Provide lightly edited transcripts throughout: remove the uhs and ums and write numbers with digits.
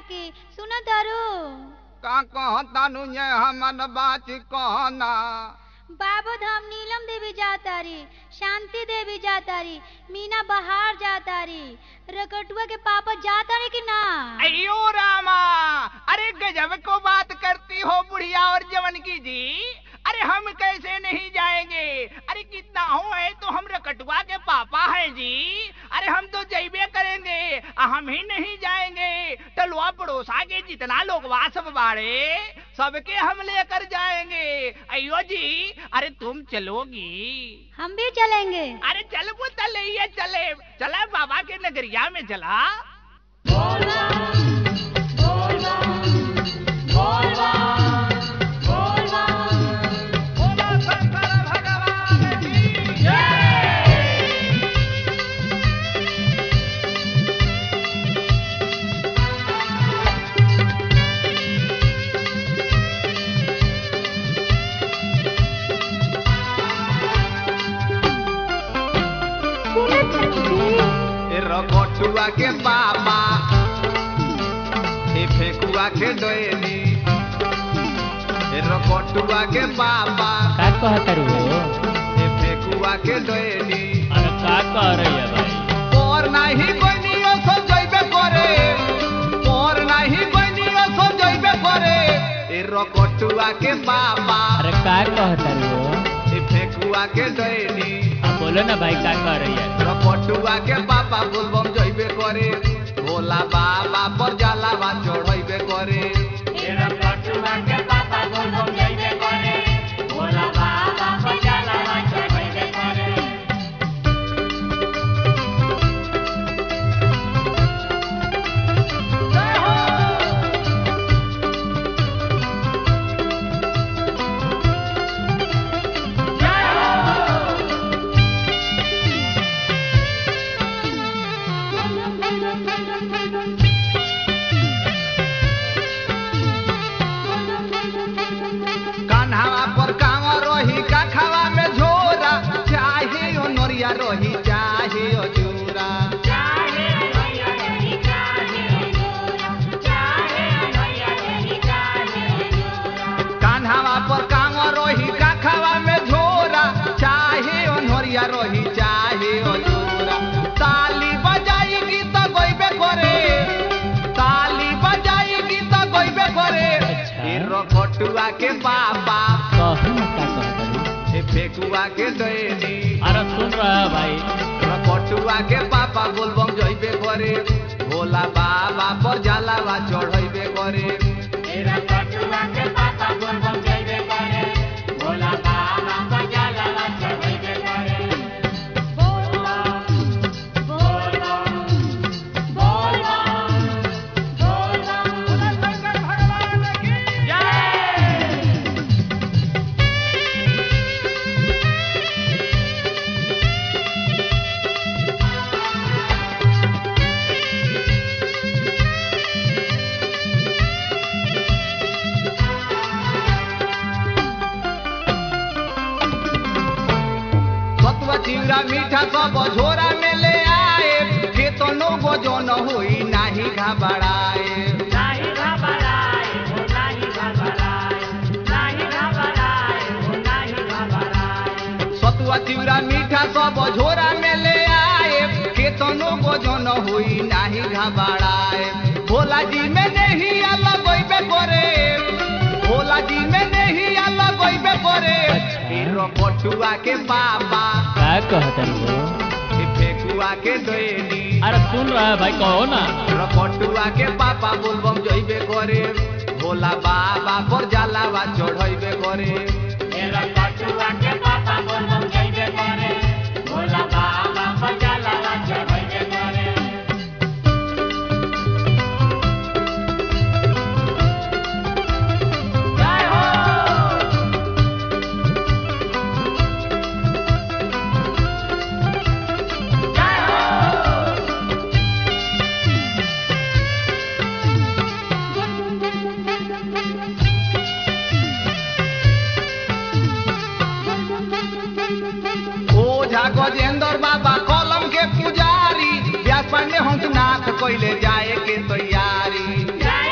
की सुना तारू का कहतानु ये हमन बाची कहना बाबू धाम नीलम देवी जातारी, शांति देवी जातारी, मीना बहार जातारी, रकटुआ के पापा जातारी कि ना? अयो रामा, अरे गजब को बात करती हो बुढ़िया और जवन की जी। अरे हम कैसे नहीं जाएंगे? अरे कितना हो है तो हम रकटुआ के पापा हैं जी। अरे हम तो जइबे करेंगे, हम ही नहीं जाएंगे। टलुआ पड़ोसा के जितना लोग वासव बाड़े सबके हम लेकर जाएंगे। अयो जी, अरे तुम चलोगी? हम भी चलेंगे। अरे चल वो चले चले बाबा के नगरिया में चला। रकटुआ के बाबा फेकुआ के डोली, रकटुआ के बाबा का कहतरू फेकुआ के डोली। अरे का कह रही है भाई? और नहीं बनियो सो जइबे करे, और नहीं बनियो सो जइबे करे। रकटुआ के बाबा अरे का कहतरू फेकुआ के डोली। बोलो ना भाई का कह रही है? रकटुआ के बाबा बोलबम जइबे करे, भोला बाबा पर जलावा चढ़इबे करे। रकटुआ के बाबा बोलबम जइबे करे, भोला बाबा पर जलावा चढ़इबे करे। जय हो। कान्हावा पर कांवर रोही का खावा में झोरा, चाहे ओ नोरिया रोही चाहे ओ चूरा। चाहे भैया रही चाहे जोरा, चाहे भैया रही चाहे जोरा। कान्हावा पर कांवर रोही का खावा में झोरा, चाहे ओ नोरिया रोही चाहे ओ चूरा। ताली बजाएगी तो गइबे करे, ताली बजाएगी तो गइबे करे। रकटुआ के बाबा कहू ना का कहतरू? फेकुआ के डोली। अरे सुन रहा है भाई? रकटुआ के पापा बोलबम जइबे करे, भोला बाबा पर जलावा चढ़इबे करे। रकटुआ के बाबा बोलबम जइबे करे, भोला बाबा पर जलावा चढ़इबे करे। सतुआ चिड़ा मीठा सब झोरा में ले आए, केतनो गोजन होई नाही घबराए। नाही घबराए हो नाही घबराए, नाही घबराए हो नाही घबराए। सतुआ चिड़ा मीठा सब झोरा में ले आए, केतनो गोजन होई नाही घबराए। भोला जी में नहीं अलग गइबे करे, भोला जी में नहीं अलग गइबे करे। रकटुआ के बाबा का कहतरू? फेकुआ के डोली। अरे सुन रहा है भाई? कहो ना। रकटुआ के पापा बोलबम जइबे करे, भोला बाबा पर जलावा चढ़इबे करे। रकटुआ के बाबा बोलबम जइबे करे, भोला बाबा पर जलावा चढ़इबे करे। जय हो। जय हो। ओझा गजेंद्र बाबा कलम के पुजारी, व्यास पांडे हंसनाथ कइले जाए के तैयारी। जय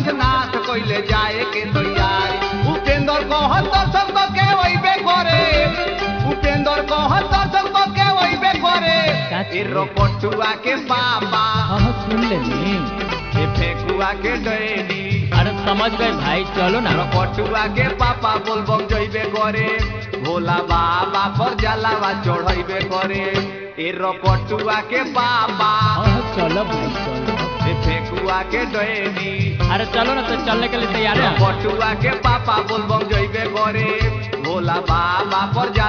कंठनाथ कइले जाए के तैयारी उपेंद्र कहत दर्शन को के वइबे करे उपेंद्र कहत दर्शन को के वइबे करे ए रकटुआ के पापा हाँ सुन लेनी ए फेकुआ के डैडी अरे समझ गए भाई चलो ना रकटुआ के पापा बोलबम जइबे करे भोला बाबा पर जलावा चढ़इबे करे ए रकटुआ के पापा हाँ चलो भाई चलो ए फेकुआ के डैडी अरे चलो ना तो चलने के लिए तैयार है रकटुआ के पापा बोलबम जइबे करे भोला बाबा पर